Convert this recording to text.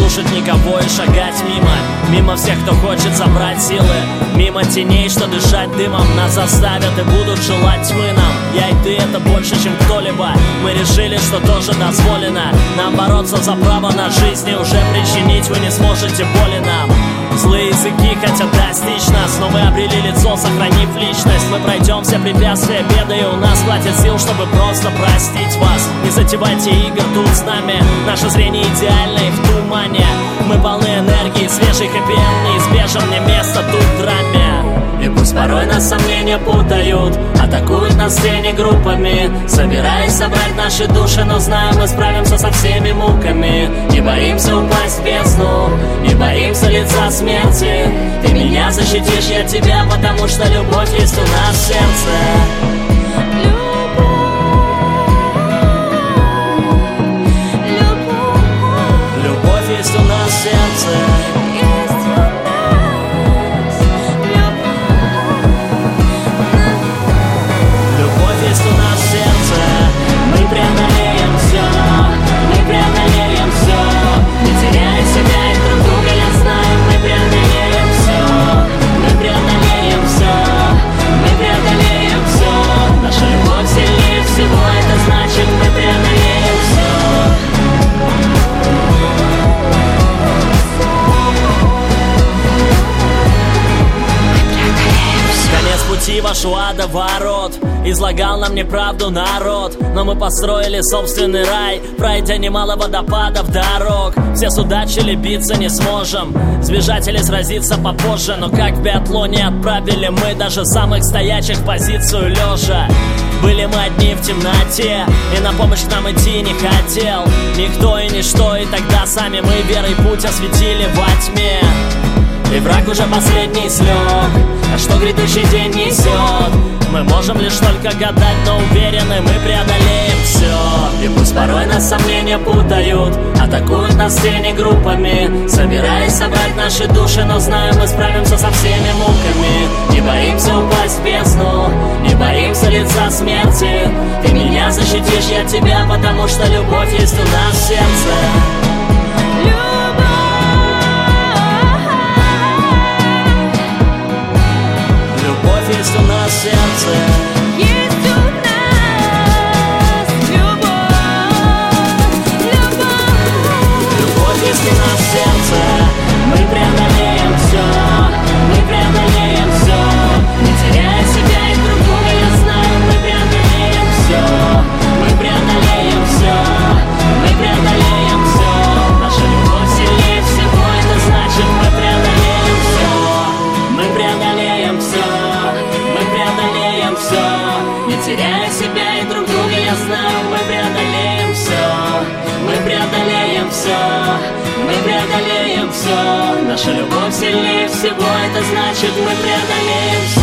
слушать никого и шагать мимо. Мимо всех, кто хочет собрать силы. Мимо теней, что дышать дымом нас заставят и будут желать тьмы нам. Я и ты — это больше, чем кто-либо. Мы решили, что тоже дозволено нам бороться за право на жизнь, и уже причинить вы не сможете боли нам. Злые языки хотят достичь нас, но мы обрели лицо, сохранив личность. Мы пройдем все препятствия, беды, и у нас хватит сил, чтобы просто простить вас. Не затевайте игр тут с нами, наше зрение идеально и в тумане. Мы полны энергии, свежий хэппи-энд неизбежен, не место тут в драме. И пусть порой нас сомнения путают, атакуют нас тени группами, собираясь собрать наши души, но знаем, мы справимся со всеми муками. Не боимся упасть в бездну, не боимся лица смерти. Ты меня защитишь, я тебя, потому что любовь есть у нас в сердце. Любовь есть у нас в сердце. Ваш ада ворот излагал нам неправду народ, но мы построили собственный рай, пройдя немало водопадов дорог. Все судачили, биться не сможем, сбежать или сразиться попозже, но как в биатлоне отправили мы даже самых стоячих позицию лежа. Были мы одни в темноте, и на помощь нам идти не хотел никто и ничто, и тогда сами мы верой путь осветили во тьме. И враг уже последний слег, а что грядущий день несет? Мы можем лишь только гадать, но уверены, мы преодолеем все. И пусть порой нас сомнения путают, атакуют нас тени группами, собираясь собрать наши души, но знаем, мы справимся со всеми муками. Не боимся упасть в бездну, не боимся лица смерти. Ты меня защитишь, я тебя, потому что любовь есть у нас в сердце. Любовь есть у нас в сердце. Есть у нас любовь, любовь. Любовь есть у нас в сердце. Мы преодолеем все, мы преодолеем все. Не теряя себя и друг друга, я знаю, мы преодолеем все. Мы преодолеем все, мы преодолеем все. Наша любовь сильнее всего, это значит, мы преодолеем все. Мы преодолеем все. Не теряя себя и друг друга, я знаю, мы преодолеем все. Мы преодолеем все, мы преодолеем все. Наша любовь сильнее всего, это значит, мы преодолеем все.